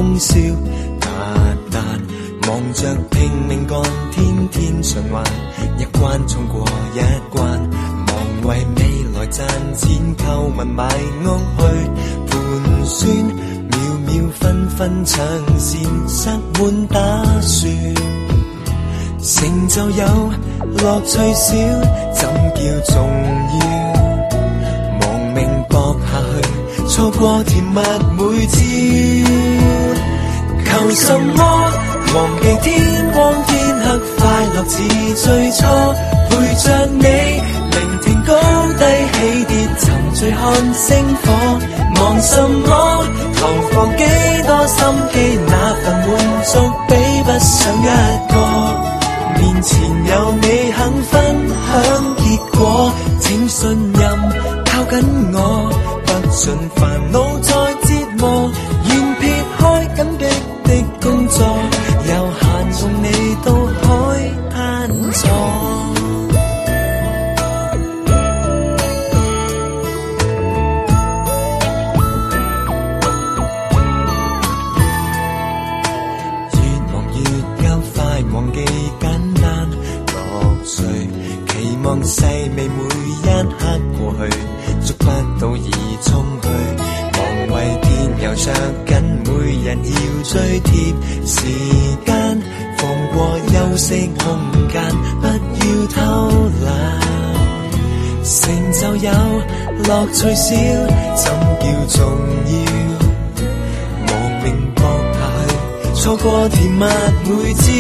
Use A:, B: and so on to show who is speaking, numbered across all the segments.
A: 宵，但忙着拼命干，天天循环，一关冲过一关，忙为未来赚钱购物买屋去盘算，秒秒分分抢先塞满打算，成就有乐趣少，怎叫重要？亡命搏下去，错过甜蜜每朝。求什么？忘記天光天黑，快樂似最初，陪着你，聆聽高低起跌，沉醉看星火。忙什麼？投放幾多心機，那份滿足比不上一個。面前有你肯分享結果，請信任靠緊我，不准煩惱再折磨，願撇開緊迫的工作，悠閒共你到海灘坐。越忙越夠快忘記簡單樂趣，期望細微每一刻過去，捉不到而衝去，忙為天又着緊，每人要追貼時間，放過休息空間，不要偷懶，成就有樂趣少，怎叫重要？亡命搏下去，錯過甜蜜每朝。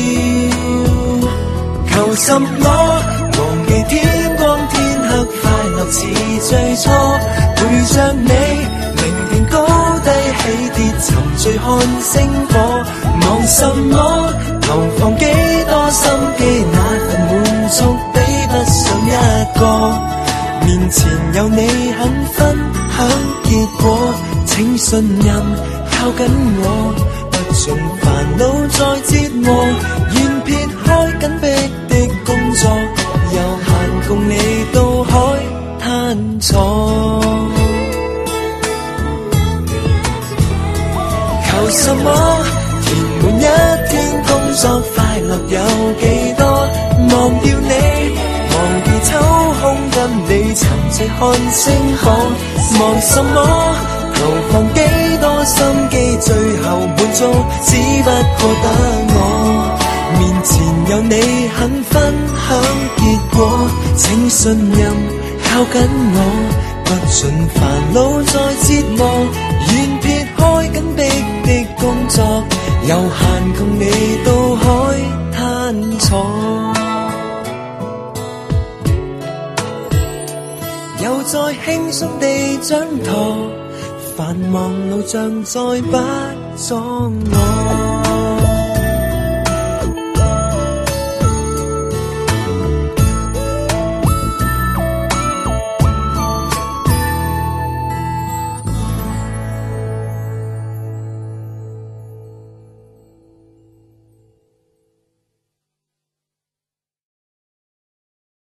A: 求什麼？忘記天光天黑，快樂似最初，陪着你，聆聽高低起跌，沉醉看星火。忙什麼？投放幾多心機，那份滿足比不上一個。面前有你肯分享結果，請信任靠緊我，不准煩惱再折磨，願撇開緊迫的工作，悠閒共你到海灘坐。求什麼？填滿一天工作，快樂有幾多？忘掉你，忘記抽空跟你沉醉看星火。忙什麼？投放幾多心機，最後滿足只不過得我。面前有你肯分享結果，請信任靠緊我，不准煩惱再折磨，願撇開緊迫的工作，悠閒共你到海灘坐。又再輕鬆地掌舵，繁忙路障再不阻我。